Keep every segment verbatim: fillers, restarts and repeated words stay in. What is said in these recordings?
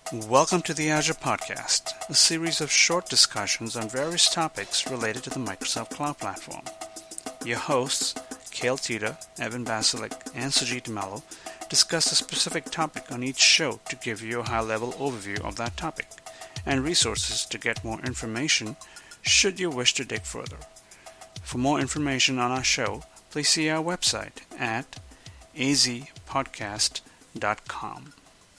Welcome to the Azure Podcast, a series of short discussions on various topics related to the Microsoft Cloud Platform. Your hosts, Cale Tita, Evan Basilik, and Sujit Mello, discuss a specific topic on each show to give you a high-level overview of that topic, and resources to get more information should you wish to dig further. For more information on our show, please see our website at a z podcast dot com.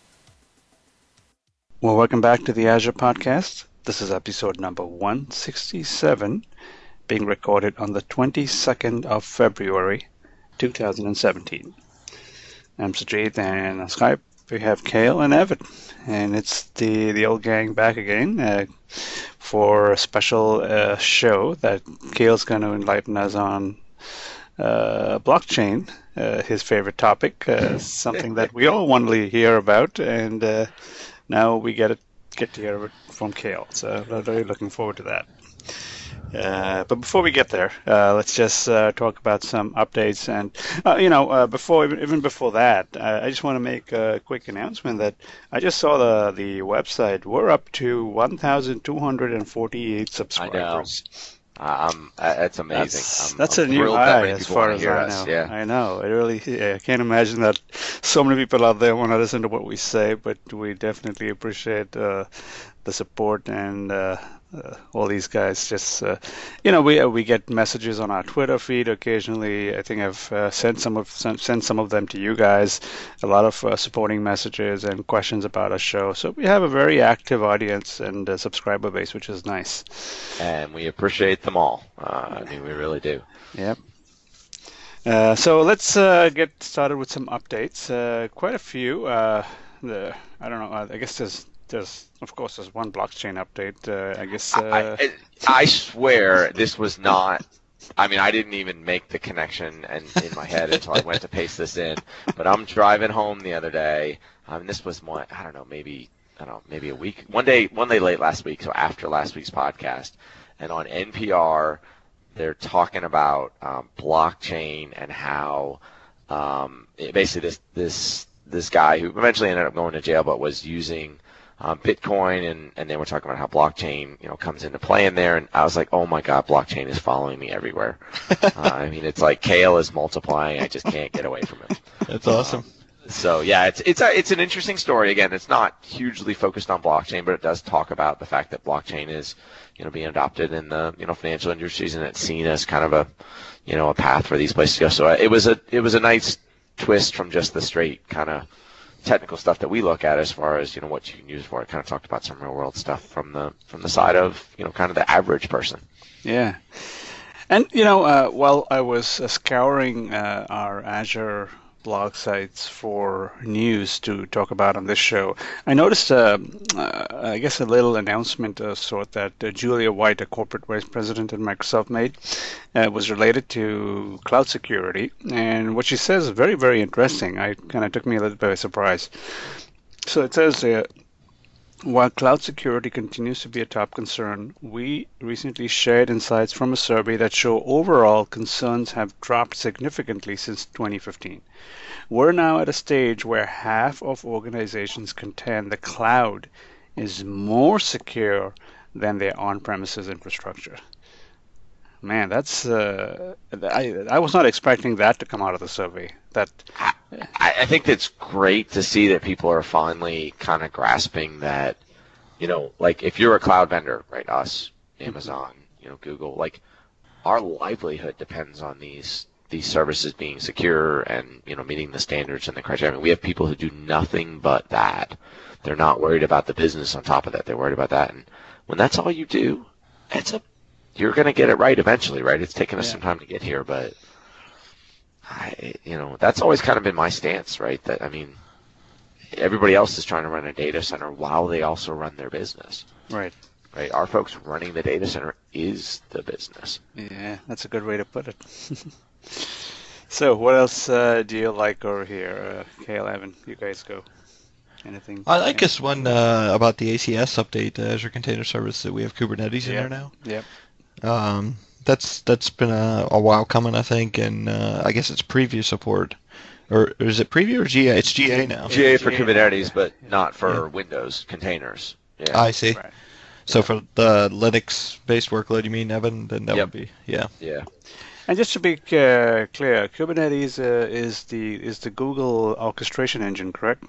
Well, welcome back to the Azure Podcast. This is episode number one sixty-seven, being recorded on the twenty-second of February, two thousand seventeen. I'm Sujit, and on Skype we have Cale and Evan, and it's the, the old gang back again uh, for a special uh, show that Cale's going to enlighten us on uh, blockchain, uh, his favorite topic, uh, something that we all want to hear about, and uh, now we get it, get to hear it from Cale, so I'm really looking forward to that. Uh, but before we get there, uh, let's just uh, talk about some updates. And, uh, you know, uh, before even, even before that, uh, I just want to make a quick announcement that I just saw the, the website. We're up to one thousand two hundred forty-eight subscribers. I know. Um, that's amazing. That's, I'm, that's I'm a new high as far as I us. know. Yeah. I know. I really yeah, I can't imagine that so many people out there want to listen to what we say, but we definitely appreciate uh, the support and uh, uh, all these guys. Just uh, you know, we uh, we get messages on our Twitter feed occasionally. I think I've uh, sent some of sent, sent some of them to you guys. A lot of uh, supporting messages and questions about our show. So we have a very active audience and uh, subscriber base, which is nice. And we appreciate them all. Uh, I mean, we really do. Yep. Uh, so let's uh, get started with some updates. Uh, quite a few. Uh, the I don't know. I guess there's there's of course there's one blockchain update. Uh, I guess. Uh... I, I swear this was not. I mean, I didn't even make the connection and in my head until I went to paste this in. But I'm driving home the other day. Um, this was my I don't know maybe I don't know maybe a week one day one day late last week. So after last week's podcast, and on N P R. They're talking about um, blockchain and how um, basically this this this guy who eventually ended up going to jail but was using um, Bitcoin, and, and they were talking about how blockchain you know comes into play in there, and I was like, oh my god, blockchain is following me everywhere. uh, I mean, it's like Cale is multiplying. I just can't get away from it. That's awesome. Um, so yeah, it's it's a, it's an interesting story. Again, it's not hugely focused on blockchain, but it does talk about the fact that blockchain is you know, being adopted in the, you know, financial industries, and it's seen as kind of a, you know, a path for these places to go. So it was a, it was a nice twist from just the straight kind of technical stuff that we look at as far as, you know, what you can use for it. Kind of talked about some real world stuff from the, from the side of, you know, kind of the average person. Yeah. And, you know, uh, while I was uh, scouring uh, our Azure blog sites for news to talk about on this show, I noticed, uh, uh, I guess, a little announcement of sort that uh, Julia White, a corporate vice president at Microsoft, made uh, was related to cloud security. And what she says is very, very interesting. I kind of took me a little bit by surprise. So it says, uh, while cloud security continues to be a top concern, we recently shared insights from a survey that show overall concerns have dropped significantly since twenty fifteen. We're now at a stage where half of organizations contend the cloud is more secure than their on-premises infrastructure. Man, that's uh, I I was not expecting that to come out of the survey. That I, I think it's great to see that people are finally kind of grasping that, you know, like if you're a cloud vendor, right, us, Amazon, you know, Google, like our livelihood depends on these these services being secure and, you know, meeting the standards and the criteria. I mean, we have people who do nothing but that. They're not worried about the business on top of that. They're worried about that. And when that's all you do, it's a you're going to get it right eventually, right? It's taken us yeah. some time to get here, but I, you know, that's always kind of been my stance, right? That, I mean, everybody else is trying to run a data center while they also run their business. Right. Right. Our folks running the data center is the business. Yeah, that's a good way to put it. So what else uh, do you like over here? Uh, Cale, Evan, you guys go. Anything? I like this one uh, about the A C S update, the Azure Container Service, that we have Kubernetes in Yep. there now. Yep. Um, that's that's been a, a while coming, I think, and uh, I guess it's preview support Or is it preview or G A? It's G A now. G A for G A, Kubernetes, but yeah. not for Yeah. Windows containers. Yeah. I see. Right. So for the Linux-based workload, you mean, Evan? Then that Yep. would be, yeah. Yeah. And just to be uh, clear, Kubernetes uh, is the is the Google orchestration engine, correct?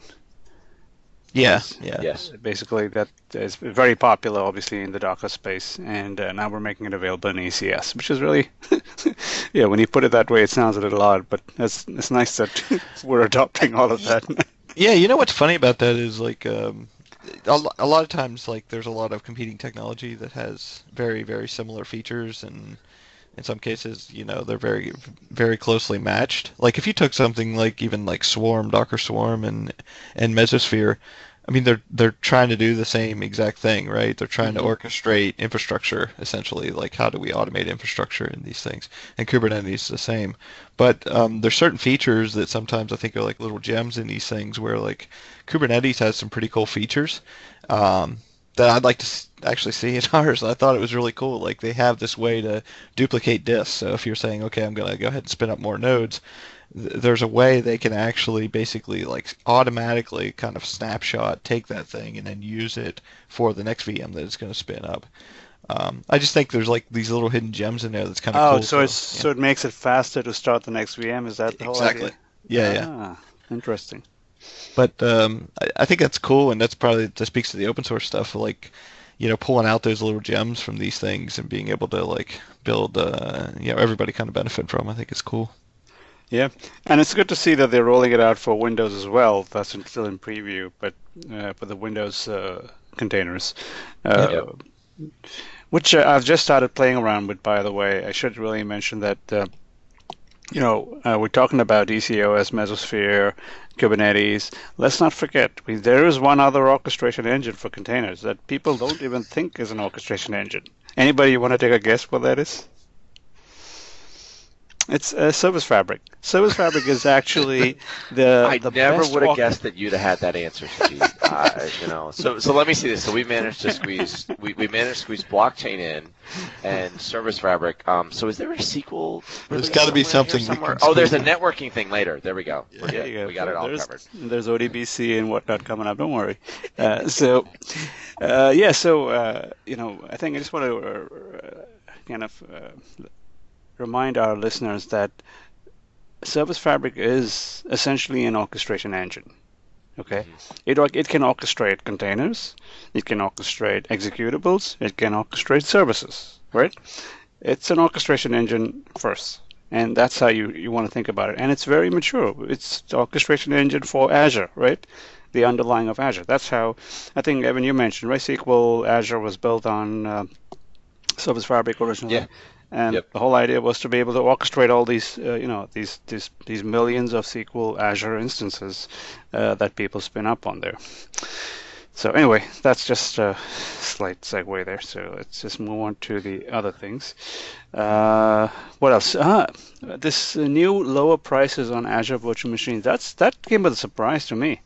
Yeah, Yes. yeah. Yes. Basically, that is very popular, obviously, in the Docker space, and uh, now we're making it available in E C S, which is really, yeah. When you put it that way, it sounds a little odd, but it's it's nice that we're adopting all of that. Yeah, you know what's funny about that is like um, a, lo- a lot of times like there's a lot of competing technology that has very very similar features, and in some cases you know they're very very closely matched. Like if you took something like even like Swarm, Docker Swarm, and and Mesosphere, I mean they're they're trying to do the same exact thing, right? They're trying to orchestrate infrastructure essentially. Like how do we automate infrastructure in these things? And Kubernetes is the same. But um, there's certain features that sometimes I think are like little gems in these things where like Kubernetes has some pretty cool features um, that I'd like to s- actually see in ours. I thought it was really cool. Like they have this way to duplicate disks. So if you're saying, okay, I'm going to go ahead and spin up more nodes, th- there's a way they can actually basically like automatically kind of snapshot, take that thing and then use it for the next V M that it's going to spin up. Um, I just think there's like these little hidden gems in there that's kind of Oh, cool. so to- it's yeah. so it makes it faster to start the next V M. Is that the whole Exactly. idea? Yeah, yeah. Ah, interesting. But um, I, I think that's cool, and that's probably that speaks to the open source stuff, like you know, pulling out those little gems from these things and being able to like build, uh, you know, everybody kind of benefit from. I think it's cool. Yeah, and it's good to see that they're rolling it out for Windows as well. That's in, still in preview, but uh, for the Windows uh, containers, uh, which uh, I've just started playing around with. By the way, I should really mention that. Uh, you know, uh, we're talking about E C O S, Mesosphere, Kubernetes. Let's not forget, we, there is one other orchestration engine for containers that people don't even think is an orchestration engine. Anybody want to take a guess what that is? It's uh, Service Fabric. Service Fabric is actually the I the never best would have orch- guessed that you'd have had that answer, Steve. uh, you know, so so let me see this. So we managed to squeeze we, we managed to squeeze blockchain in and Service Fabric. Um, so is there a sequel? There's release gotta be somewhere here something we somewhere? can Oh, there's a squeeze networking thing later. There we go. We're There good. you go. We got it all there's, covered. There's O D B C and whatnot coming up. Don't worry. Uh, so, uh, yeah. So, uh, you know, I think I just want to uh, kind of uh, remind our listeners that Service Fabric is essentially an orchestration engine. Okay, it or- it can orchestrate containers, it can orchestrate executables, it can orchestrate services. Right? It's an orchestration engine first. And that's how you, you want to think about it. And it's very mature. It's the orchestration engine for Azure, right? The underlying of Azure. That's how, I think, Evan, you mentioned, right? S Q L Azure was built on uh, Service Fabric originally. Yeah. And Yep. the whole idea was to be able to orchestrate all these, uh, you know, these, these these millions of S Q L Azure instances uh, that people spin up on there. So anyway, that's just a slight segue there. So let's just move on to the other things. Uh, what else? Ah, this uh, new lower prices on Azure Virtual Machines. That's that came as a surprise to me.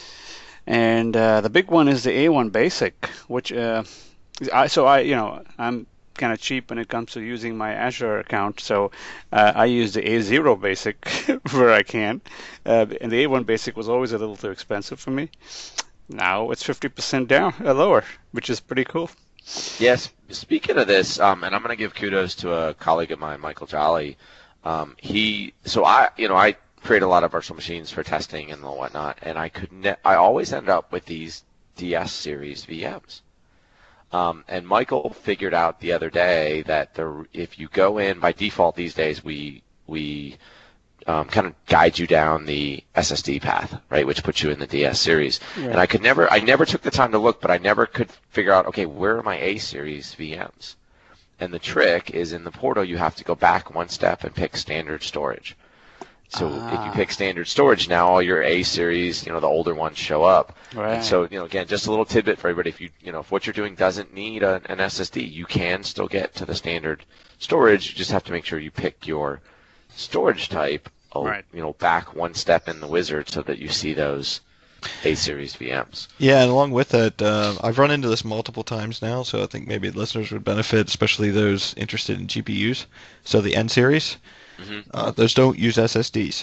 And uh, the big one is the A one Basic, which uh, I so I you know I'm kind of cheap when it comes to using my Azure account, so uh, I use the A zero Basic where I can. Uh, and the A one Basic was always a little too expensive for me. Now it's fifty percent down, uh, lower, which is pretty cool. Yes. Speaking of this, um, and I'm going to give kudos to a colleague of mine, Michael Jolly. Um, he, so I, you know, I create a lot of virtual machines for testing and whatnot, and I could, ne- I always end up with these D S series V Ms. Um, and Michael figured out the other day that the, if you go in by default these days, we we um, kind of guide you down the S S D path, right, which puts you in the D S series. Right. And I could never, I never took the time to look, but I never could figure out, okay, where are my A series V Ms? And the trick is in the portal, you have to go back one step and pick standard storage. So if you Ah. pick standard storage, now all your A series, you know, the older ones show up. Right. And so, you know, again, just a little tidbit for everybody. If you, you know, if what you're doing doesn't need a, an S S D, you can still get to the standard storage. You just have to make sure you pick your storage type, oh, Right. you know, back one step in the wizard so that you see those A series V Ms. Yeah, and along with that, uh, I've run into this multiple times now, so I think maybe listeners would benefit, especially those interested in G P Us. So the N series, Mhm. uh, those don't use S S Ds.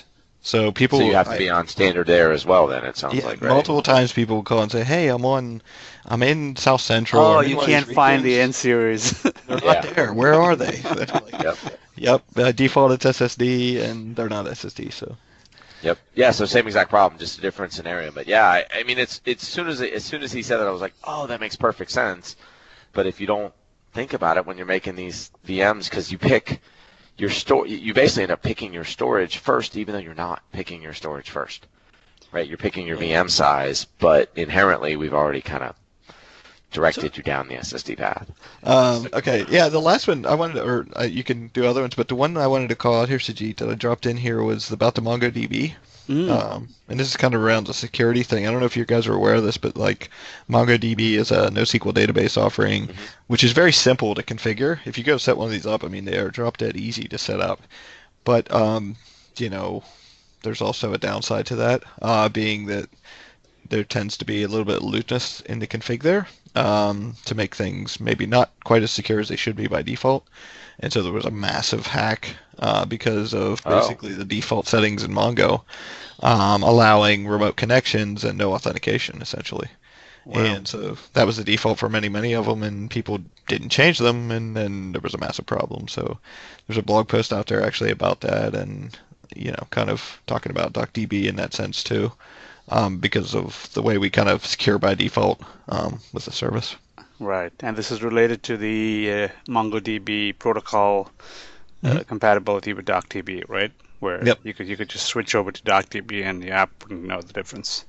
So people, So you have to I- be on standard there as well. Then it sounds yeah, like, right? multiple times people will call and say, "Hey, I'm on, I'm in South Central." Oh, I'm in you one of these can't find the N regions. series. They're Yeah. not there. Where are they? They're like, Yep. Yep, uh, default it's S S D, and they're not S S D. So Yep. Yeah. So same exact problem, just a different scenario. But yeah, I, I mean, it's it's as soon as as soon as he said that, I was like, oh, that makes perfect sense. But if you don't think about it when you're making these V Ms, because you pick your store, you basically end up picking your storage first, even though you're not picking your storage first, right? You're picking your V M size, but inherently we've already kind of directed you down the S S D path. Um, okay, yeah, the last one I wanted to, or uh, you can do other ones, but the one I wanted to call out here, Sajid, that I dropped in here was about the MongoDB. Mm. Um, and this is kind of around the security thing. I don't know if you guys are aware of this, but like MongoDB is a NoSQL database offering, Mhm. which is very simple to configure. If you go set one of these up, I mean, they are drop dead easy to set up. But, um, you know, there's also a downside to that, uh, being that there tends to be a little bit of looseness in the config there, um, to make things maybe not quite as secure as they should be by default. And so there was a massive hack uh, because of Oh. basically the default settings in Mongo, um, allowing remote connections and no authentication, essentially. Wow. And so that was the default for many, many of them, and people didn't change them, and then there was a massive problem. So there's a blog post out there actually about that, and you know, kind of talking about DocDB in that sense too, um, because of the way we kind of secure by default um, with the service. Right, and this is related to the uh, MongoDB protocol uh, Mhm. compatibility with DocDB, right? Where Yep. you could you could just switch over to DocDB and the app wouldn't know the difference.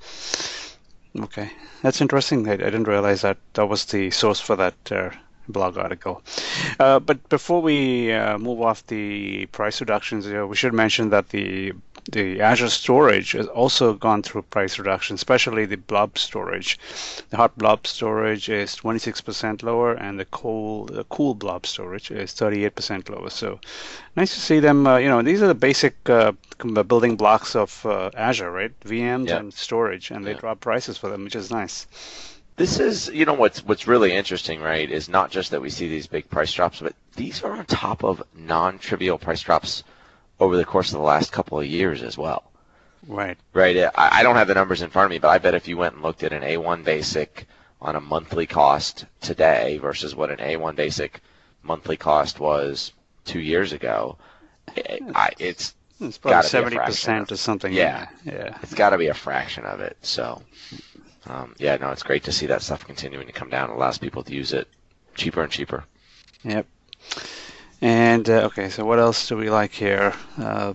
Okay, that's interesting. I, I didn't realize that that was the source for that uh, blog article. Uh, but before we uh, move off the price reductions, uh, we should mention that the the Azure storage has also gone through price reduction, especially the blob storage. The hot blob storage is twenty-six percent lower, and the cool the cool blob storage is thirty-eight percent lower. So nice to see them. Uh, you know, these are the basic uh, building blocks of uh, Azure, right? V Ms Yeah. and storage, and they Yeah. drop prices for them, which is nice. This is, you know, what's what's really interesting, right? Is not just that we see these big price drops, but these are on top of non-trivial price drops over the course of the last couple of years as well. Right. Right. I, I don't have the numbers in front of me, but I bet if you went and looked at an A one Basic on a monthly cost today versus what an A one Basic monthly cost was two years ago, it, I, it's It's gotta probably be a seventy fraction percent of- or something. yeah. Yeah. it's got to be a fraction of it. So, um, yeah, no, it's great to see that stuff continuing to come down. It allows people to use it cheaper and cheaper. Yep. And uh, okay, so what else do we like here? Uh,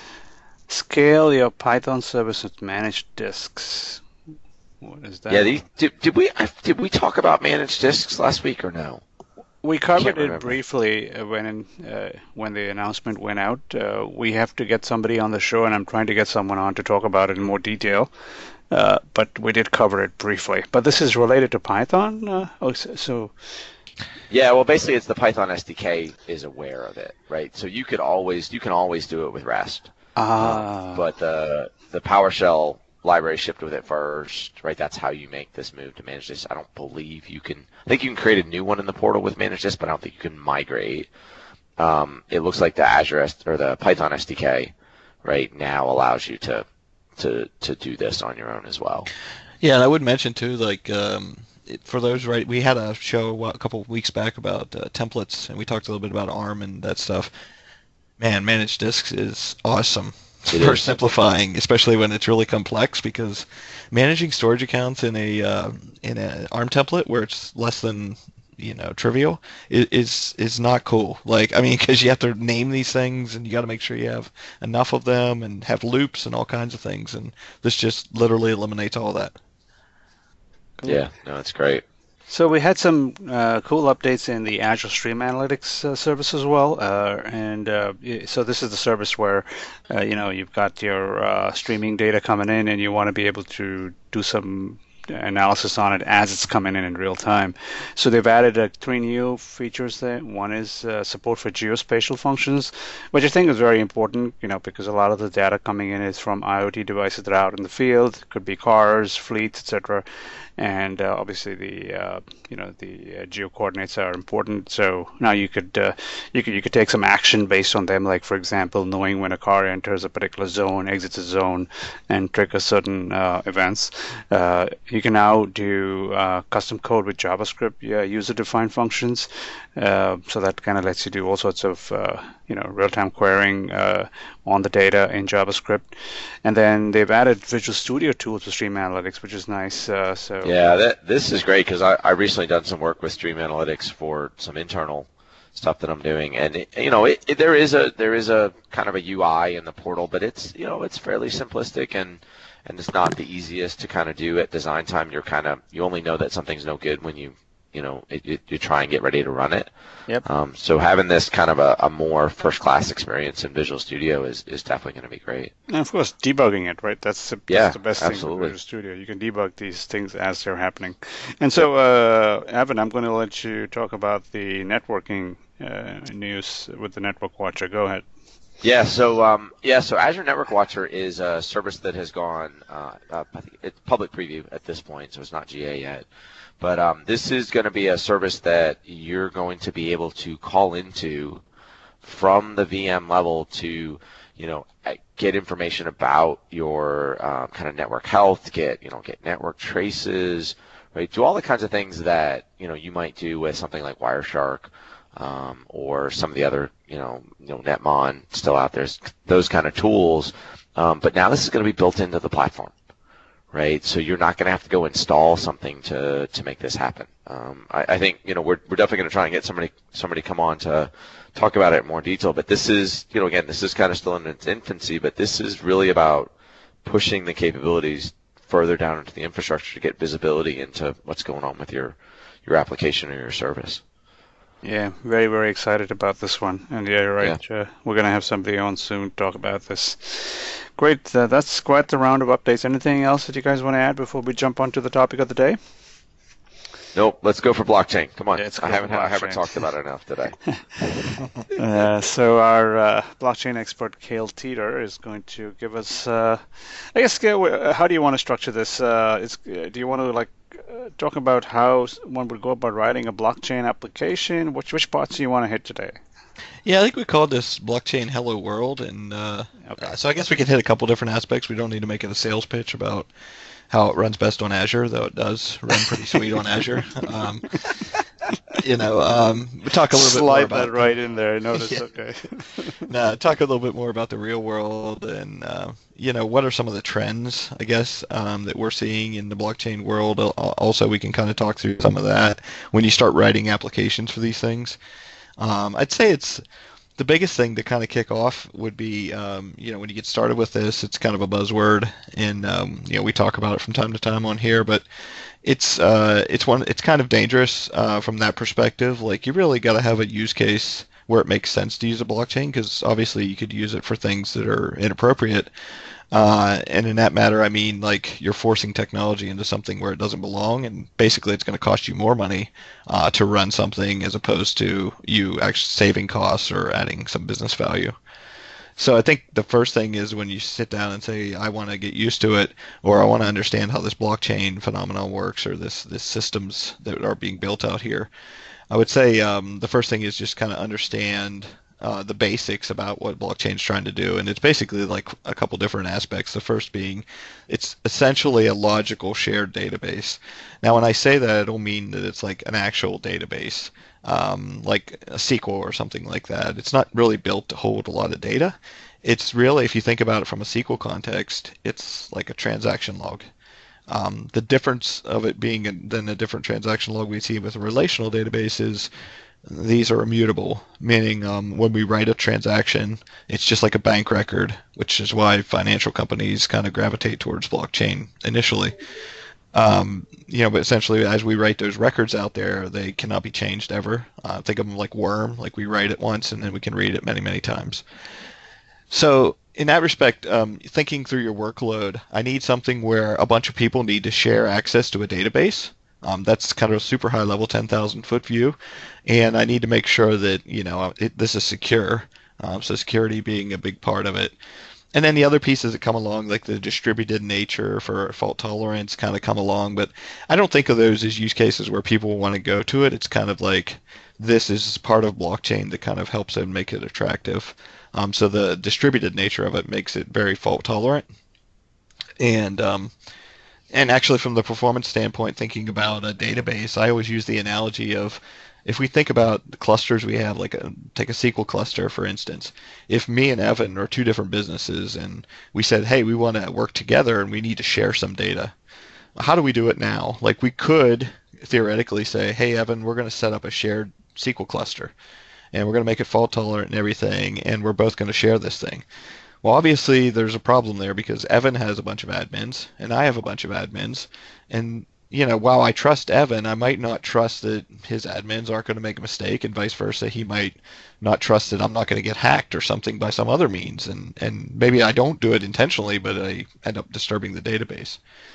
scale your Python service with managed disks. What is that? Yeah, these, did, did we I- did we talk about managed disks last week or no? We covered Can't it remember. briefly uh, when uh, when the announcement went out. Uh, we have to get somebody on the show, and I'm trying to get someone on to talk about it in more detail. Uh, but we did cover it briefly. But this is related to Python. Uh, oh, so, so Yeah, well, basically, it's the Python S D K is aware of it, right? So you could always you can always do it with REST, ah, but the the PowerShell library shipped with it first, right? That's how you make this move to manage this. I don't believe you can. I think you can create a new one in the portal with manage this, but I don't think you can migrate. Um, it looks like the Azure S- or the Python S D K right now allows you to to to do this on your own as well. Yeah, and I would mention too, like um, it, for those, right? We had a show a couple of weeks back about uh, templates, and we talked a little bit about ARM and that stuff. Man, managed disks is awesome It for is. simplifying, especially when it's really complex. Because managing storage accounts in a uh, in an ARM template where it's less than you know trivial i- is is not cool. Like I mean, because you have to name these things, and you got to make sure you have enough of them, and have loops and all kinds of things. And this just literally eliminates all that. Yeah, no, it's great. So we had some uh, cool updates in the Azure Stream Analytics uh, service as well, uh, and uh, y- so this is the service where uh, you know you've got your uh, streaming data coming in, and you want to be able to do some analysis on it as it's coming in in real time. So they've added uh, three new features there. One is uh, support for geospatial functions, which I think is very important, you know, because a lot of the data coming in is from IoT devices that are out in the field. It could be cars, fleets, et cetera. And uh, obviously the uh, you know the uh, geo coordinates are important. So now you could uh, you could you could take some action based on them, like for example, knowing when a car enters a particular zone, exits a zone, and trigger certain uh, events. Uh, you can now do uh, custom code with JavaScript, yeah, user-defined functions. Uh, so that kind of lets you do all sorts of uh, you know real-time querying uh, on the data in JavaScript. And then they've added Visual Studio tools for Stream Analytics, which is nice. Uh, so yeah, that, this is great because I I recently done some work with Stream Analytics for some internal stuff that I'm doing, and it, you know it, it, there is a there is a kind of a U I in the portal, but it's you know it's fairly simplistic and and it's not the easiest to kind of do at design time. You're kind of you only know that something's no good when you you know it, it, you try and get ready to run it. Yep. Um, so having this kind of a, a more first class experience in Visual Studio is, is definitely going to be great. And of course, debugging it, right? That's the, yeah, that's the best absolutely. thing with Visual Studio. You can debug these things as they're happening. And so, uh, Evan, I'm going to let you talk about the networking uh, news with the Network Watcher. Go ahead. Yeah, so um, yeah, so Azure Network Watcher is a service that has gone. Uh, uh, I think it's public preview at this point, so it's not G A yet. But um, this is going to be a service that you're going to be able to call into from the V M level to, you know, get information about your uh, kind of network health, get you know, get network traces, right? Do all the kinds of things that you know you might do with something like Wireshark. Um, or some of the other, you know, you know, Netmon still out there, those kind of tools. Um, but now this is going to be built into the platform, right? So you're not going to have to go install something to to make this happen. Um, I, I think, you know, we're we're definitely going to try and get somebody somebody come on to talk about it in more detail. But this is, you know, again, this is kind of still in its infancy, but this is really about pushing the capabilities further down into the infrastructure to get visibility into what's going on with your your application or your service. Yeah, very, very excited about this one. And yeah, you're right. Yeah. Uh, we're going to have somebody on soon to talk about this. Great. Uh, that's quite the round of updates. Anything else that you guys want to add before we jump on to the topic of the day? Nope. Let's go for blockchain. Come on. Yeah, I haven't I haven't talked about it enough today. uh, so our uh, blockchain expert, Cale Teeter, is going to give us, uh, I guess, how do you want to structure this? Uh, is, do you want to, like, Uh, talk about how one would go about writing a blockchain application? Which which parts do you want to hit today? Yeah, I think we called this blockchain Hello World, and uh, okay. uh, so I guess we can hit a couple different aspects. We don't need to make it a sales pitch about how it runs best on Azure, though it does run pretty sweet on Azure. Um, you know, um, we talk a little Slide bit more about that right in there. Notice, yeah. Okay. no, talk a little bit more about the real world, and uh, you know, what are some of the trends, I guess, um, that we're seeing in the blockchain world. Also, we can kind of talk through some of that when you start writing applications for these things. Um, I'd say it's the biggest thing to kind of kick off would be, um, you know, when you get started with this, it's kind of a buzzword, and um, you know, we talk about it from time to time on here, but it's uh, it's one, it's kind of dangerous uh, from that perspective. Like, you really got to have a use case where it makes sense to use a blockchain, because obviously you could use it for things that are inappropriate. Uh, and in that matter, I mean, like, you're forcing technology into something where it doesn't belong, and basically it's going to cost you more money uh, to run something as opposed to you actually saving costs or adding some business value. So I think the first thing is when you sit down and say, I want to get used to it, or I want to understand how this blockchain phenomenon works, or this, this systems that are being built out here, I would say um, the first thing is just kind of understand Uh, the basics about what blockchain's trying to do, and it's basically like a couple different aspects. The first being, it's essentially a logical shared database. Now, when I say that, I don't mean that it's like an actual database, um, like a S Q L or something like that. It's not really built to hold a lot of data. It's really, if you think about it from a S Q L context, it's like a transaction log. Um, the difference of it being a, than a different transaction log we see with a relational database is these are immutable, meaning um, when we write a transaction, it's just like a bank record, which is why financial companies kind of gravitate towards blockchain initially. Um, you know, but essentially, as we write those records out there, they cannot be changed ever. Uh, think of them like Worm, like we write it once and then we can read it many, many times. So in that respect, um, thinking through your workload, I need something where a bunch of people need to share access to a database. Um, that's kind of a super high level ten thousand foot view, and I need to make sure that you know it, this is secure. Um, so security being a big part of it. And then the other pieces that come along, like the distributed nature for fault tolerance, kind of come along. But I don't think of those as use cases where people want to go to it. It's kind of like this is part of blockchain that kind of helps it make it attractive. Um, so the distributed nature of it makes it very fault tolerant. And um, and actually, from the performance standpoint, thinking about a database, I always use the analogy of if we think about the clusters we have, like a, take a S Q L cluster, for instance. If me and Evan are two different businesses and we said, hey, we want to work together and we need to share some data, how do we do it now? Like we could theoretically say, hey, Evan, we're going to set up a shared S Q L cluster and we're going to make it fault tolerant and everything, and we're both going to share this thing. Well, obviously, there's a problem there because Evan has a bunch of admins and I have a bunch of admins, and you know, while I trust Evan, I might not trust that his admins aren't going to make a mistake, and vice versa. He might not trust that I'm not going to get hacked or something by some other means, and, and maybe I don't do it intentionally, but I end up disturbing the database.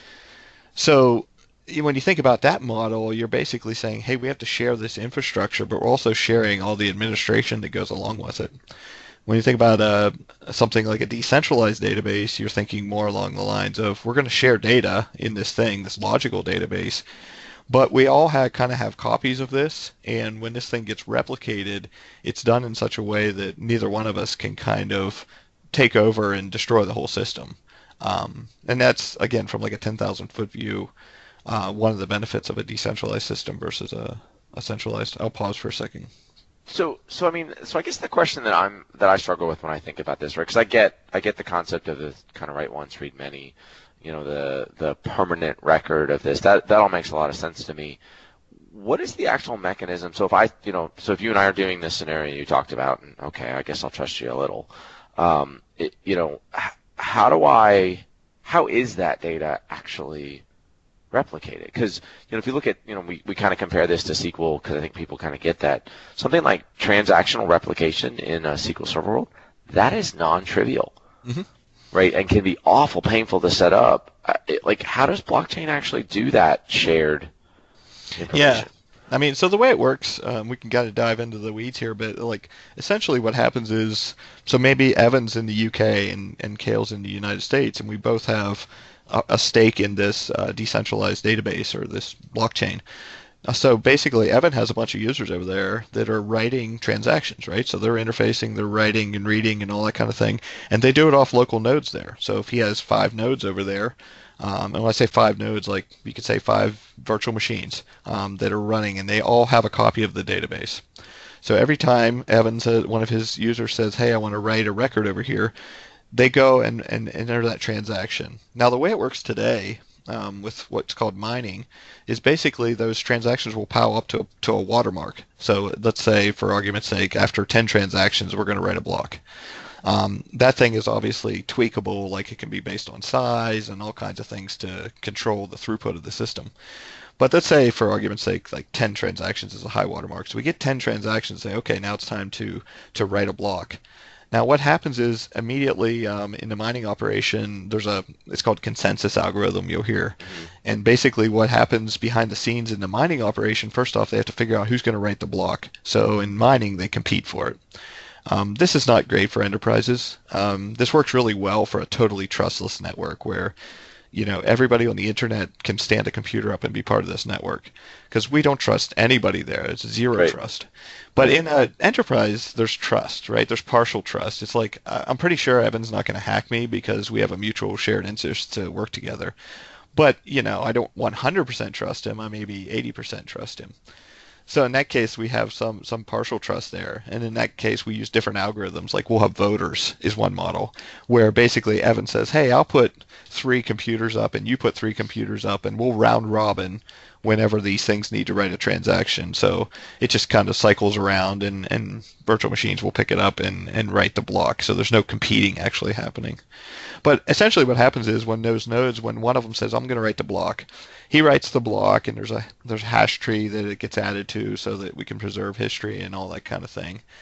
So when you think about that model, you're basically saying, hey, we have to share this infrastructure, but we're also sharing all the administration that goes along with it. When you think about uh, something like a decentralized database, you're thinking more along the lines of we're going to share data in this thing, this logical database, but we all have, kind of have copies of this, and when this thing gets replicated, it's done in such a way that neither one of us can kind of take over and destroy the whole system. Um, and that's, again, from like a ten thousand foot view, uh, one of the benefits of a decentralized system versus a, a centralized. I'll pause for a second. So, so I mean, so I guess the question that I'm that I struggle with when I think about this, right? Because I get I get the concept of the kind of write once, read many, you know, the the permanent record of this. That that all makes a lot of sense to me. What is the actual mechanism? So if I, you know, so if you and I are doing this scenario you talked about, and okay, I guess I'll trust you a little. Um, it, you know, how do I, how is that data actually replicate it? Because, you know, if you look at, you know, we, we kind of compare this to S Q L because I think people kind of get that. Something like transactional replication in a S Q L Server world, that is non-trivial, mm-hmm. right? And can be awful painful to set up. It, like, how does blockchain actually do that shared information? Yeah. I mean, so the way it works, um, we can kind of dive into the weeds here, but like essentially what happens is, so maybe Evan's in the U K and, and Kale's in the United States, and we both have a, a stake in this uh, decentralized database or this blockchain. Uh, so basically, Evan has a bunch of users over there that are writing transactions, right? So they're interfacing, they're writing and reading and all that kind of thing, and they do it off local nodes there. So if he has five nodes over there, Um, and when I say five nodes, like you could say five virtual machines um, that are running, and they all have a copy of the database. So every time Evan says, one of his users says, hey, I want to write a record over here, they go and, and, and enter that transaction. Now, the way it works today um, with what's called mining is basically those transactions will pile up to, to a watermark. So let's say, for argument's sake, after ten transactions, we're going to write a block. Um, that thing is obviously tweakable, like it can be based on size and all kinds of things to control the throughput of the system. But let's say, for argument's sake, like ten transactions is a high watermark. So we get ten transactions, say, okay, now it's time to, to write a block. Now what happens is immediately um, in the mining operation, there's a, it's called consensus algorithm you'll hear. And basically what happens behind the scenes in the mining operation, first off, they have to figure out who's going to write the block. So in mining, they compete for it. Um, this is not great for enterprises. Um, this works really well for a totally trustless network where, you know, everybody on the internet can stand a computer up and be part of this network because we don't trust anybody there. It's zero right. trust. But in an enterprise, there's trust, right? There's partial trust. It's like, I'm pretty sure Evan's not going to hack me because we have a mutual shared interest to work together. But, you know, I don't one hundred percent trust him. I maybe eighty percent trust him. So in that case, we have some some partial trust there. And in that case, we use different algorithms. Like we'll have voters is one model where basically Evan says, hey, I'll put three computers up and you put three computers up and we'll round robin whenever these things need to write a transaction. So it just kind of cycles around and, and virtual machines will pick it up and, and write the block. So there's no competing actually happening. But essentially what happens is when those nodes, when one of them says, I'm going to write the block, he writes the block, and there's a there's a hash tree that it gets added to so that we can preserve history and all that kind of thing.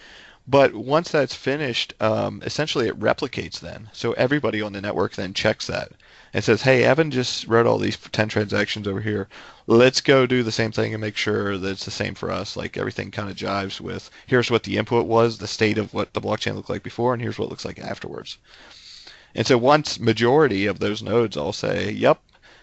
But once that's finished, um, essentially it replicates then. So everybody on the network then checks that and says, hey, Evan just wrote all these ten transactions over here. Let's go do the same thing and make sure that it's the same for us. Like everything kind of jives with here's what the input was, the state of what the blockchain looked like before, and here's what it looks like afterwards. And so once majority of those nodes all say, yep,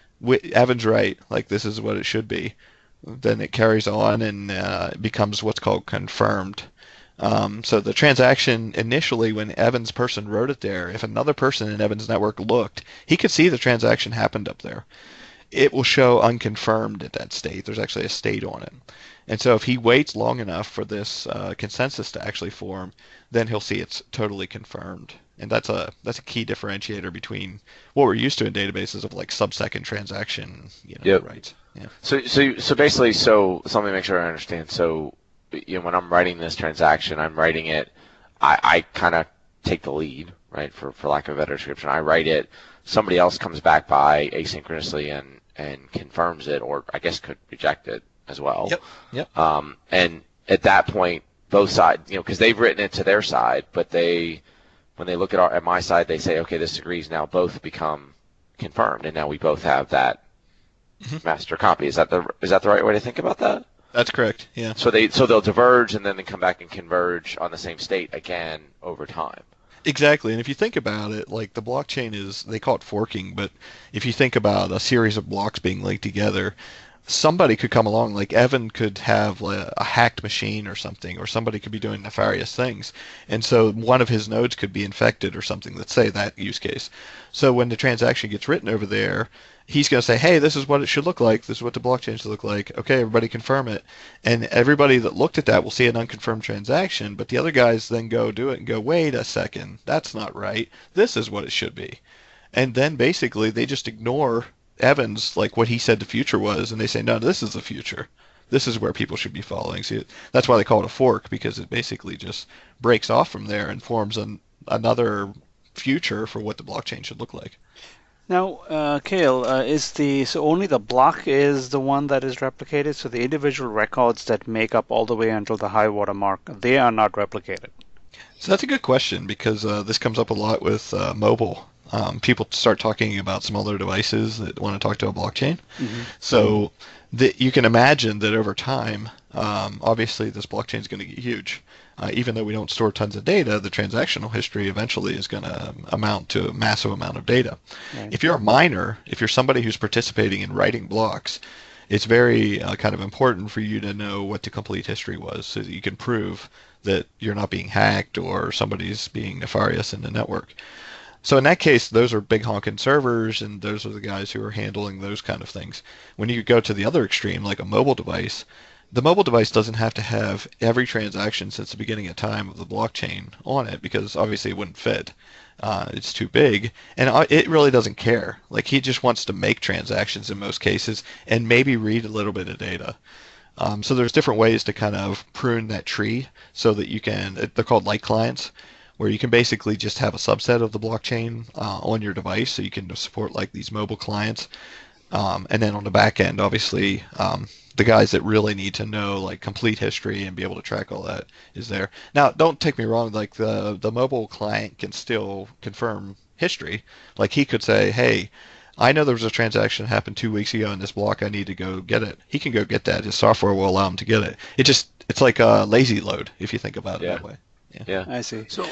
Evan's right, like this is what it should be, then it carries on and uh, becomes what's called confirmed. Um, so the transaction initially, when Evan's person wrote it there, if another person in Evan's network looked, he could see the transaction happened up there. It will show unconfirmed at that state. There's actually a state on it. And so if he waits long enough for this uh, consensus to actually form, then he'll see it's totally confirmed. And that's a that's a key differentiator between what we're used to in databases of like sub-second transaction, you know, yep. rights. Yeah. So so so basically, so, so let me make sure I understand. So, you know, when I'm writing this transaction, I'm writing it. I, I kind of take the lead, right? For for lack of a better description, I write it. Somebody else comes back by asynchronously and and confirms it, or I guess could reject it as well. Yep. Yep. Um, and at that point, both sides, you know, because they've written it to their side, but they, when they look at our at my side, they say, okay, this agrees. Now both become confirmed, and now we both have that mm-hmm. master copy. Is that the is that the right way to think about that? That's correct. Yeah. So they so they'll diverge and then they come back and converge on the same state again over time. Exactly. And if you think about it, like the blockchain is, they call it forking, but if you think about a series of blocks being linked together, somebody could come along, like Evan could have a, a hacked machine or something, or somebody could be doing nefarious things. And so one of his nodes could be infected or something, let's say that use case. So when the transaction gets written over there, he's going to say, hey, this is what it should look like. This is what the blockchain should look like. Okay, everybody confirm it. And everybody that looked at that will see an unconfirmed transaction, but the other guys then go do it and go, wait a second, that's not right. This is what it should be. And then basically they just ignore Evans, like what he said the future was, and they say, no, this is the future. This is where people should be following. See, that's why they call it a fork, because it basically just breaks off from there and forms an, another future for what the blockchain should look like. Now, uh, Kale, uh, is the so only the block is the one that is replicated? So the individual records that make up all the way until the high water mark, they are not replicated. So that's a good question, because uh, this comes up a lot with uh, mobile. Um, people start talking about some other devices that want to talk to a blockchain. Mm-hmm. So the, you can imagine that over time, um, obviously this blockchain is going to get huge. Uh, even though we don't store tons of data, the transactional history eventually is going to amount to a massive amount of data. Right. If you're a miner, if you're somebody who's participating in writing blocks, it's very uh, kind of important for you to know what the complete history was, so that you can prove that you're not being hacked or somebody's being nefarious in the network. So in that case, those are big honking servers, and those are the guys who are handling those kind of things. When you go to the other extreme, like a mobile device, the mobile device doesn't have to have every transaction since the beginning of time of the blockchain on it, because obviously it wouldn't fit. Uh, it's too big, and it really doesn't care. Like, he just wants to make transactions in most cases and maybe read a little bit of data. Um, so there's different ways to kind of prune that tree so that you can, they're called light clients, where you can basically just have a subset of the blockchain uh, on your device, so you can support like these mobile clients. Um, and then on the back end, obviously, um, the guys that really need to know like complete history and be able to track all that is there. Now, don't take me wrong, like the the mobile client can still confirm history. Like, he could say, hey, I know there was a transaction that happened two weeks ago in this block, I need to go get it. He can go get that. His software will allow him to get it. It just, it's like a lazy load if you think about it yeah. that way. Yeah. yeah, I see. So,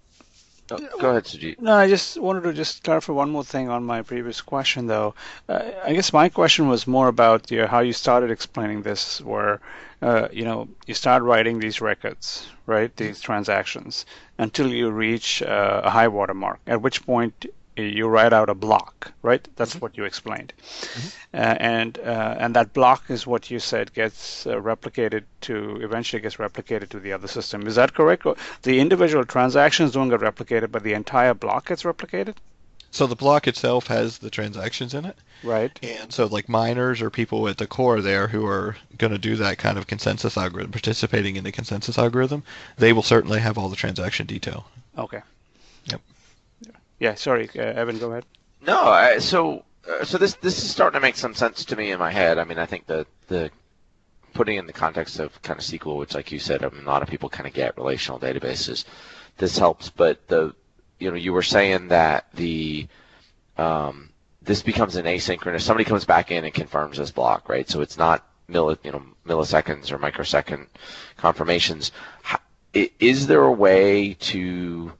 oh, go ahead, Sujit. No, I just wanted to just clarify one more thing on my previous question, though. Uh, I guess my question was more about you know, how you started explaining this, where uh, you know you start writing these records, right, these transactions, until you reach uh, a high water mark, at which point you write out a block, right? That's mm-hmm. what you explained. Mm-hmm. Uh, and uh, and that block is what you said gets uh, replicated to, eventually gets replicated to the other system. Is that correct? Or the individual transactions don't get replicated, but the entire block gets replicated? So the block itself has the transactions in it. Right. And so like miners or people at the core there who are going to do that kind of consensus algorithm, participating in the consensus algorithm, they will certainly have all the transaction detail. Okay. Yep. Yeah, sorry, uh, Evan, go ahead. No, I, so uh, so this this is starting to make some sense to me in my head. I mean, I think the the putting in the context of kind of S Q L, which, like you said, I mean, a lot of people kind of get relational databases. This helps, but the you know you were saying that the um, this becomes an asynchronous. Somebody comes back in and confirms this block, right? So it's not milli, you know milliseconds or microsecond confirmations. How, is there a way to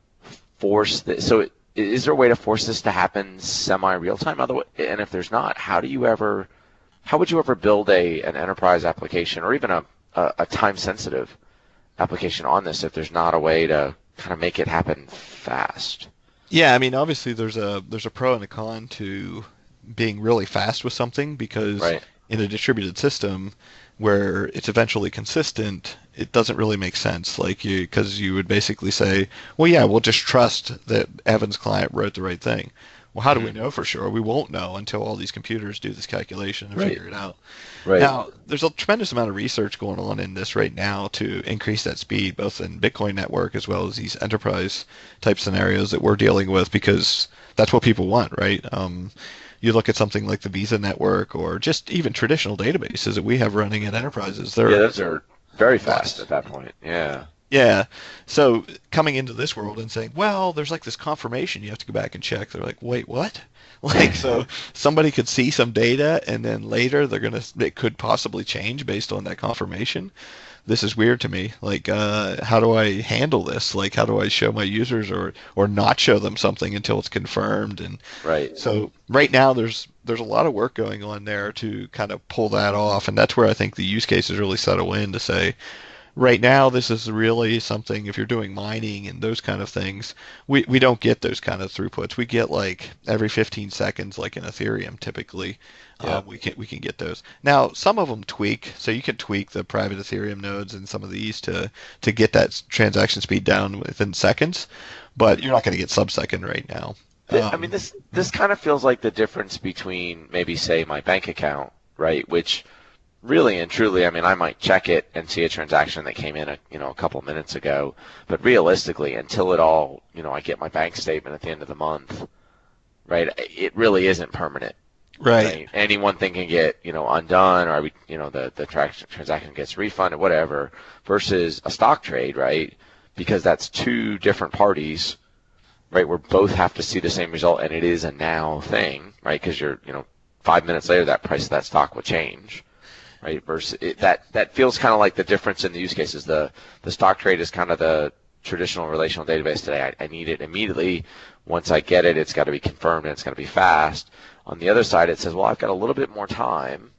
force this? So is there a way to force this to happen semi-real time? Otherwise, and if there's not, how do you ever how would you ever build a an enterprise application or even a a, a time-sensitive application on this if there's not a way to kind of make it happen fast? Yeah, I mean, obviously there's a there's a pro and a con to being really fast with something because Right. in a distributed system where it's eventually consistent, it doesn't really make sense. Like you, because you would basically say, well, yeah, we'll just trust that Evan's client wrote the right thing. Well, how do we Mhm. know for sure? We won't know until all these computers do this calculation and Right. figure it out. Right. Now, there's a tremendous amount of research going on in this right now to increase that speed, both in Bitcoin network as well as these enterprise type scenarios that we're dealing with, because that's what people want, right? Um, you look at something like the Visa network or just even traditional databases that we have running at enterprises. They're Yeah, those are very fast at that point. Yeah. yeah. So coming into this world and saying, well, there's like this confirmation you have to go back and check. They're like, wait, what? Like, so somebody could see some data and then later they're going to, it could possibly change based on that confirmation. This is weird to me. Like, uh, how do I handle this? Like, how do I show my users or, or not show them something until it's confirmed? And Right. so right now there's there's a lot of work going on there to kind of pull that off. And that's where I think the use cases really settle in to say, right now this is really something, if you're doing mining and those kind of things, we, we don't get those kind of throughputs. We get like every fifteen seconds, like in Ethereum typically. Yeah. Um, we can we can get those. Now some of them tweak, so you can tweak the private Ethereum nodes and some of these to to get that transaction speed down within seconds, but you're not going to get sub-second right now. Th- I Um, mean, this this kind of feels like the difference between maybe, say, my bank account, right? Which really and truly, I mean, I might check it and see a transaction that came in a you know a couple minutes ago, but realistically, until it all you know I get my bank statement at the end of the month, right? It really isn't permanent. right. Any one thing can get you know undone, or we, you know the the tra- transaction gets refunded, whatever. Versus a stock trade, right? Because that's two different parties, right? Where both have to see the same result, and it is a now thing, right? Because you're you know five minutes later, that price of that stock will change, right? Versus it, that that feels kind of like the difference in the use cases. The the stock trade is kind of the traditional relational database today. I, I need it immediately. Once I get it, it's got to be confirmed and it's got to be fast. On the other side, it says, well, I've got a little bit more time,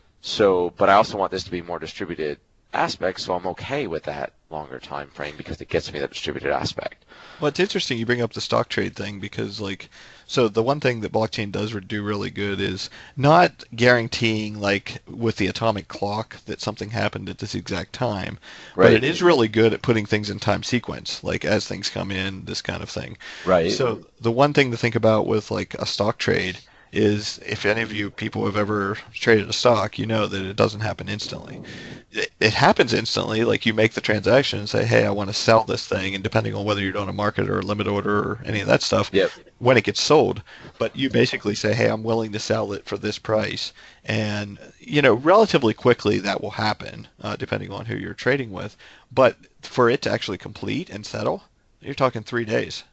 so but I also want this to be more distributed aspect, so I'm okay with that longer time frame because it gets me that distributed aspect. Well, it's interesting you bring up the stock trade thing because, like, so the one thing that blockchain does do really good is not guaranteeing, like, with the atomic clock that something happened at this exact time, but Right. it is really good at putting things in time sequence, like as things come in, this kind of thing. Right. So the one thing to think about with, like, a stock trade is if any of you people have ever traded a stock, you know that it doesn't happen instantly. It, it happens instantly, like you make the transaction and say, hey, I want to sell this thing, and depending on whether you're doing a market or a limit order or any of that stuff, Yep. when it gets sold, but you basically say, hey, I'm willing to sell it for this price, and you know, relatively quickly that will happen, uh, depending on who you're trading with, but for it to actually complete and settle, you're talking three days.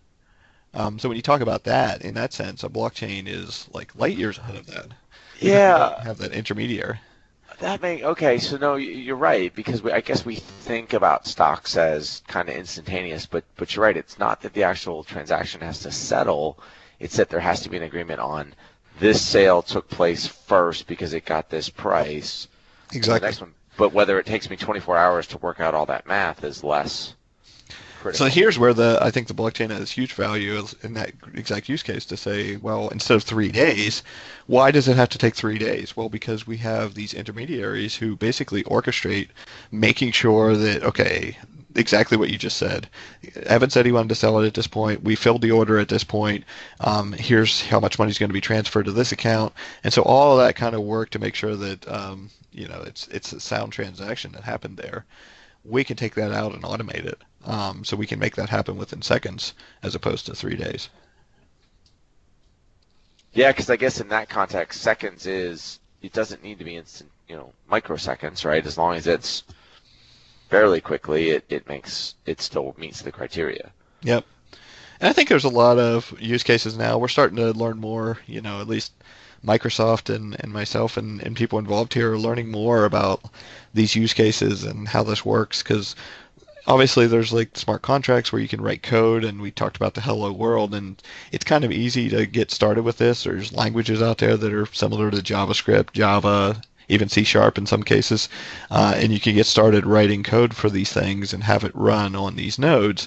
Um, so when you talk about that, in that sense, a blockchain is like light years ahead of that. Because you Yeah. don't have that intermediary. That may okay. So no, y- you're right because we, I guess we think about stocks as kind of instantaneous, but but you're right. It's not that the actual transaction has to settle. It's that there has to be an agreement on this sale took place first because it got this price. The Exactly. next one, but whether it takes me twenty-four hours to work out all that math is less critical. So here's where the I think the blockchain has huge value in that exact use case to say, well, instead of three days, why does it have to take three days? Well, because we have these intermediaries who basically orchestrate making sure that, okay, exactly what you just said. Evan said he wanted to sell it at this point. We filled the order at this point. Um, here's how much money is going to be transferred to this account. And so all of that kind of work to make sure that, um, you know, it's it's a sound transaction that happened there. We can take that out and automate it. Um, so we can make that happen within seconds as opposed to three days. Yeah, because I guess in that context, seconds is it doesn't need to be instant you know, microseconds, right? As long as it's fairly quickly, it, it makes it still meets the criteria. Yep. And I think there's a lot of use cases now. We're starting to learn more, you know, at least Microsoft and, and myself and, and people involved here are learning more about these use cases and how this works, because obviously there's like smart contracts where you can write code, and we talked about the hello world, and it's kind of easy to get started with this. There's languages out there that are similar to JavaScript, Java, even C Sharp in some cases, uh, and you can get started writing code for these things and have it run on these nodes.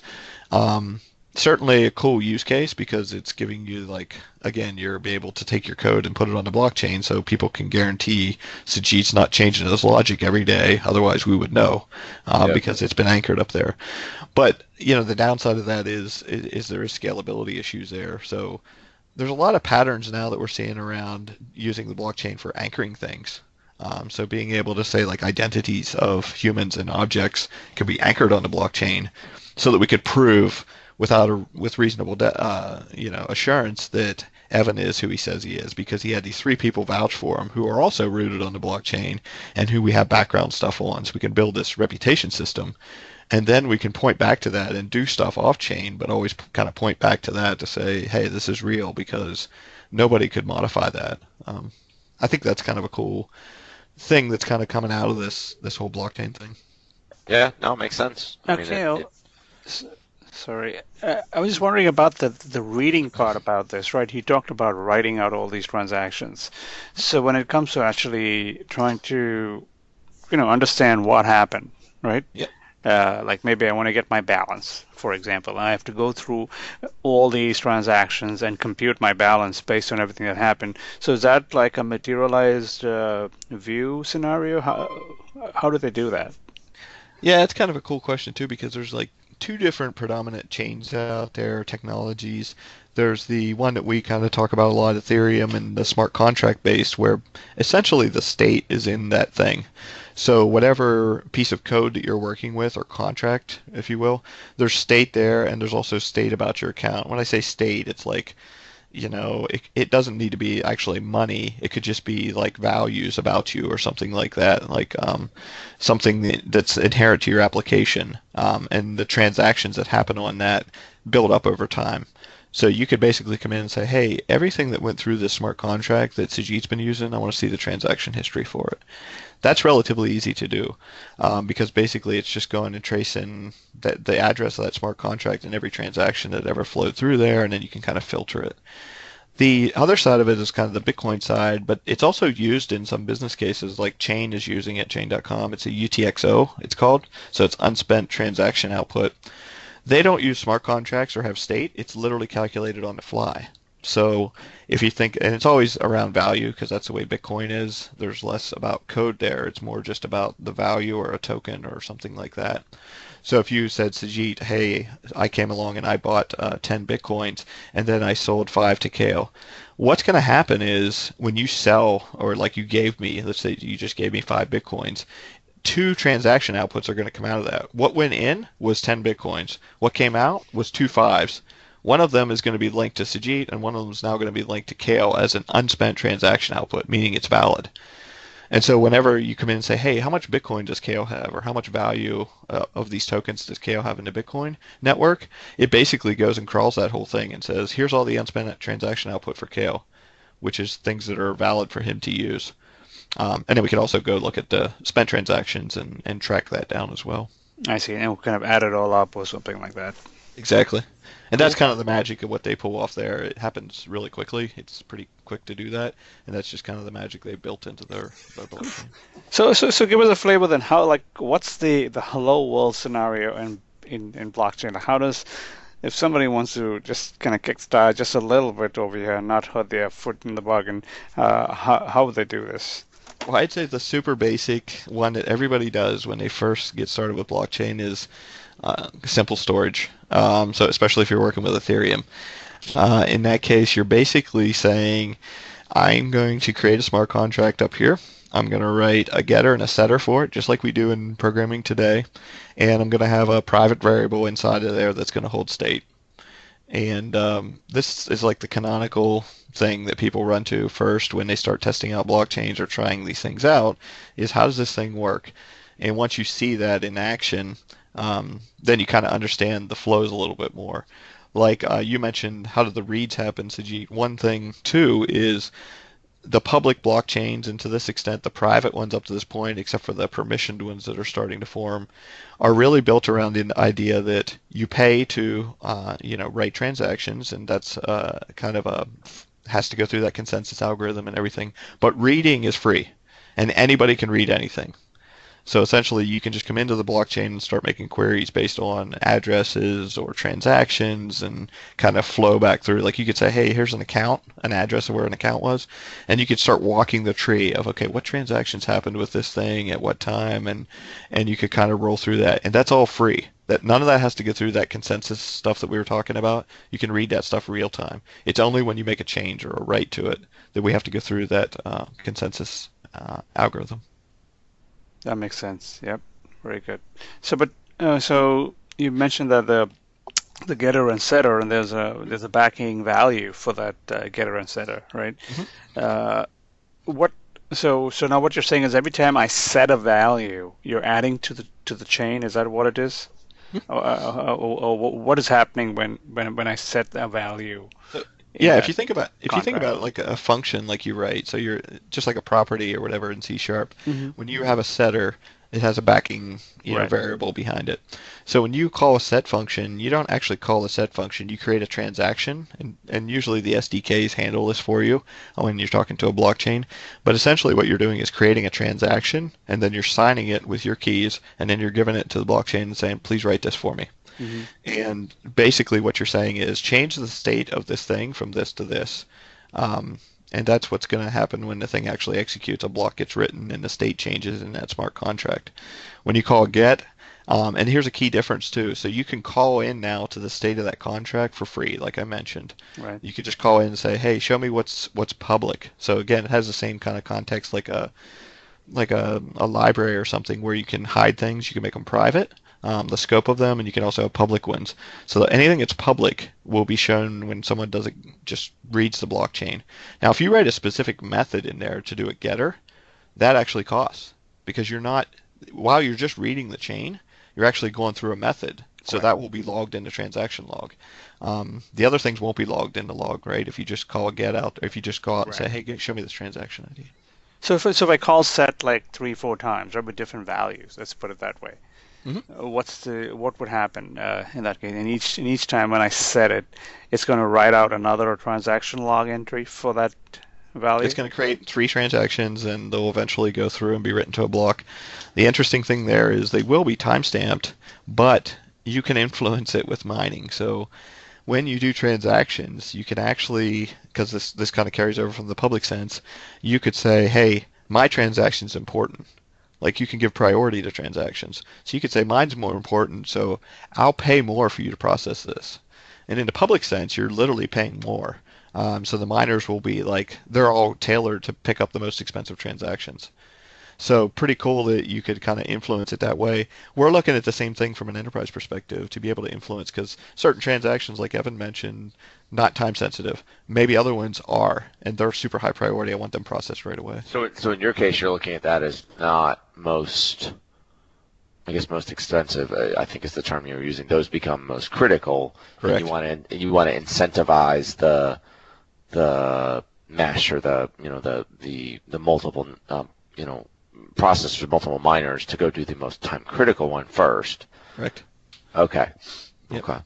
Um, certainly a cool use case, because it's giving you, like, again, you're be able to take your code and put it on the blockchain so people can guarantee Sajid's not changing his logic every day. Otherwise, we would know, uh, Yep. because it's been anchored up there. But, you know, the downside of that is, is is there is scalability issues there. So there's a lot of patterns now that we're seeing around using the blockchain for anchoring things. Um, so being able to say, like, identities of humans and objects can be anchored on the blockchain so that we could prove without a, with reasonable de- uh, you know, assurance that Evan is who he says he is, because he had these three people vouch for him who are also rooted on the blockchain and who we have background stuff on. So we can build this reputation system, and then we can point back to that and do stuff off chain, but always kind of point back to that to say, hey, this is real, because nobody could modify that. Um, I think that's kind of a cool thing that's kind of coming out of this this whole blockchain thing. Yeah, no, it makes sense. I mean, Okay, it- well, it- s- sorry. Uh, I was just wondering about the the reading part about this, right? He talked about writing out all these transactions. So when it comes to actually trying to, you know, understand what happened, right? Yep. Uh, like maybe I want to get my balance, for example, and I have to go through all these transactions and compute my balance based on everything that happened. So is that like a materialized uh, view scenario? How how do they do that? Yeah, it's kind of a cool question too, because there's like two different predominant chains out there, technologies. There's the one that we kind of talk about a lot, Ethereum, and the smart contract based, where essentially the state is in that thing. So whatever piece of code that you're working with, or contract, if you will, there's state there, and there's also state about your account. When I say state, it's like, you know, it, it doesn't need to be actually money. It could just be like values about you or something like that, like um, something that, that's inherent to your application, um, and the transactions that happen on that build up over time. So you could basically come in and say, hey, everything that went through this smart contract that Sajid's been using, I want to see the transaction history for it. That's relatively easy to do, um, because basically it's just going and tracing the, the address of that smart contract and every transaction that ever flowed through there, and then you can kind of filter it. The other side of it is kind of the Bitcoin side, but it's also used in some business cases, like Chain is using it, Chain dot com. It's a U T X O, it's called, so it's unspent transaction output. They don't use smart contracts or have state. It's literally calculated on the fly. So if you think, and it's always around value, because that's the way Bitcoin is, there's less about code there. It's more just about the value or a token or something like that. So if you said, Sajid, hey, I came along and I bought uh, ten Bitcoins, and then I sold five to Kale, what's going to happen is when you sell, or like you gave me, let's say you just gave me five Bitcoins, two transaction outputs are going to come out of that. What went in was ten Bitcoins. What came out was two fives. One of them is going to be linked to Sajid, and one of them is now going to be linked to Kale as an unspent transaction output, meaning it's valid. And so whenever you come in and say, hey, how much Bitcoin does Kale have, or how much value uh, of these tokens does Kale have in the Bitcoin network, it basically goes and crawls that whole thing and says, here's all the unspent transaction output for Kale, which is things that are valid for him to use. Um, and then we can also go look at the spent transactions and, and track that down as well. I see, and we'll kind of add it all up or something like that. Exactly. And that's kind of the magic of what they pull off there. It happens really quickly. It's pretty quick to do that, and that's just kind of the magic they built into their, their blockchain. So, so, so, give us a flavor then. How, like, what's the, the hello world scenario in, in in blockchain? How does, if somebody wants to just kind of kickstart just a little bit over here and not hurt their foot in the bargain, uh, how how would they do this? Well, I'd say the super basic one that everybody does when they first get started with blockchain is uh, simple storage. Um, so especially if you're working with Ethereum. Uh, in that case, you're basically saying, I'm going to create a smart contract up here. I'm going to write a getter and a setter for it, just like we do in programming today. And I'm going to have a private variable inside of there that's going to hold state. And um, this is like the canonical thing that people run to first when they start testing out blockchains or trying these things out is how does this thing work? And once you see that in action, um, then you kind of understand the flows a little bit more. Like uh, you mentioned, how do the reads happen, Sajid? One thing, too, is the public blockchains, and to this extent the private ones up to this point, except for the permissioned ones that are starting to form, are really built around the idea that you pay to, uh, you know, write transactions, and that's uh, kind of a has to go through that consensus algorithm and everything. But reading is free, and anybody can read anything. So essentially, you can just come into the blockchain and start making queries based on addresses or transactions and kind of flow back through. Like you could say, hey, here's an account, an address of where an account was, and you could start walking the tree of, okay, what transactions happened with this thing at what time, and and you could kind of roll through that. And that's all free. That none of that has to go through that consensus stuff that we were talking about. You can read that stuff real time. It's only when you make a change or a write to it that we have to go through that uh, consensus uh, algorithm. That makes sense. Yep, very good. So, but uh, so you mentioned that the the getter and setter, and there's a there's a backing value for that uh, getter and setter, right? Mhm. Uh, what so so now what you're saying is every time I set a value, you're adding to the to the chain. Is that what it is? Or, uh, or, or what is happening when when when I set a value? in Yeah, if that you think about if you think contract? about like a function like you write, so you're just like a property or whatever in C sharp, Hmm. when you have a setter, it has a backing, you know, Right. variable behind it. So when you call a set function, you don't actually call a set function, you create a transaction, and, and usually the S D Ks handle this for you when you're talking to a blockchain. But essentially what you're doing is creating a transaction, and then you're signing it with your keys, and then you're giving it to the blockchain and saying, please write this for me. Hmm. And basically what you're saying is change the state of this thing from this to this. Um, and that's what's going to happen when the thing actually executes. A block gets written and the state changes in that smart contract. When you call get, um, and here's a key difference too. So you can call in now to the state of that contract for free, like I mentioned. Right. You could just call in and say, hey, show me what's what's public. So again, it has the same kind of context like a like a, a library or something where you can hide things, you can make them private, um, the scope of them, and you can also have public ones. So that anything that's public will be shown when someone does it, just reads the blockchain. Now, if you write a specific method in there to do a getter, that actually costs because you're not, while you're just reading the chain, you're actually going through a method. So Right. that will be logged into transaction log. Um, the other things won't be logged into log, right? If you just call a get out, or if you just call out and say, Right. hey, get- show me this transaction I D. So if so if I call set like three four times, right, with different values, let's put it that way. Mhm. Uh, What's the what would happen uh, in that case? And each in each time when I set it, it's going to write out another transaction log entry for that value. It's going to create three transactions, and they'll eventually go through and be written to a block. The interesting thing there is they will be timestamped, but you can influence it with mining. So when you do transactions, you can actually, because this this kind of carries over from the public sense, you could say, hey, my transaction's important. Like you can give priority to transactions. So you could say mine's more important, so I'll pay more for you to process this. And in the public sense, you're literally paying more. Um, so the miners will be like, they're all tailored to pick up the most expensive transactions. So pretty cool that you could kind of influence it that way. We're looking at the same thing from an enterprise perspective to be able to influence because certain transactions, like Evan mentioned, not time sensitive. Maybe other ones are, and they're super high priority. I want them processed right away. So, so in your case, you're looking at that as not most, I guess, most expensive. uh, I think is the term you're using. Those become most critical. And Correct. you want to you want to incentivize the the mesh or the you know the the the multiple um, you know process with multiple miners to go do the most time critical one first. Correct. Okay. Yep. Okay.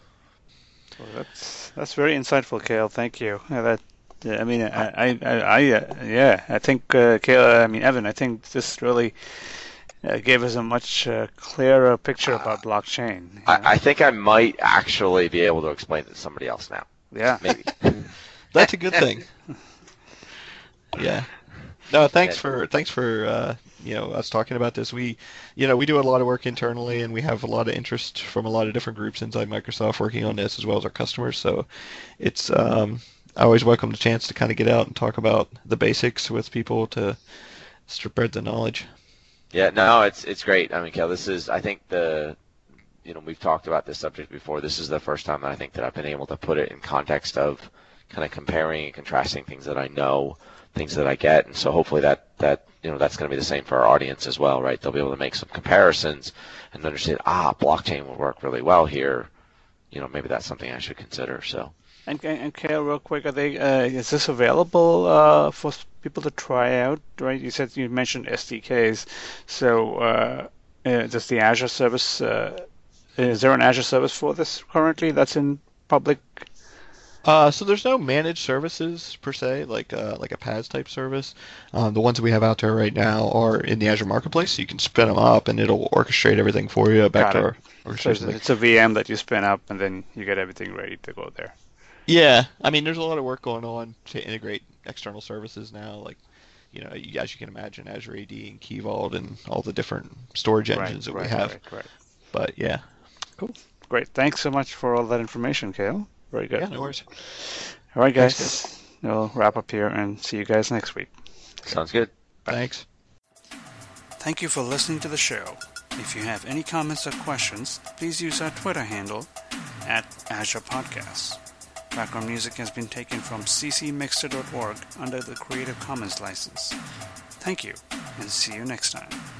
Well, that's that's very insightful, Kale. Thank you. Yeah, that yeah, I mean, I I, I, I uh, yeah, I think uh, Kale. I mean, Evan. I think this really uh, gave us a much uh, clearer picture about blockchain. you know? I, I think I might actually be able to explain it to somebody else now. Yeah. Maybe. That's a good thing. Yeah. No, thanks Yeah. for thanks for uh, you know us talking about this. We, you know, we do a lot of work internally, and we have a lot of interest from a lot of different groups inside Microsoft working on this, as well as our customers. So, it's um, I always welcome the chance to kind of get out and talk about the basics with people to spread the knowledge. Yeah, no, it's it's great. I mean, Kel, this is I think the you know, we've talked about this subject before. This is the first time that I think that I've been able to put it in context of kind of comparing and contrasting things that I know, things that I get, and so hopefully that that you know that's going to be the same for our audience as well, right? They'll be able to make some comparisons and understand, ah, blockchain will work really well here. You know, maybe that's something I should consider. So. And and Kale, real quick, are they? Uh, is this available uh, for people to try out? Right? You said you mentioned S D Ks. So uh, uh, does the Azure service? Uh, is there an Azure service for this currently that's in public? Uh, so there's no managed services per se, like uh, like a P A S type service. Um, the ones that we have out there right now are in the Azure Marketplace, so you can spin them up and it'll orchestrate everything for you back Got to it. our So orchestration. it's a V M that you spin up, and then you get everything ready to go there. Yeah, I mean, there's a lot of work going on to integrate external services now, like, you know, you, as you can imagine, Azure A D and Key Vault and all the different storage engines Right, that right, we have. right, right. But yeah, Cool. Great. Thanks so much for all that information, Kale. Very good. yeah, no worries. All right, guys. Thanks, We'll wrap up here and see you guys next week. Sounds good. Thanks. Thank you for listening to the show. If you have any comments or questions, please use our Twitter handle at Azure Podcasts. Background music has been taken from c c mixter dot org under the Creative Commons license. Thank you, and see you next time.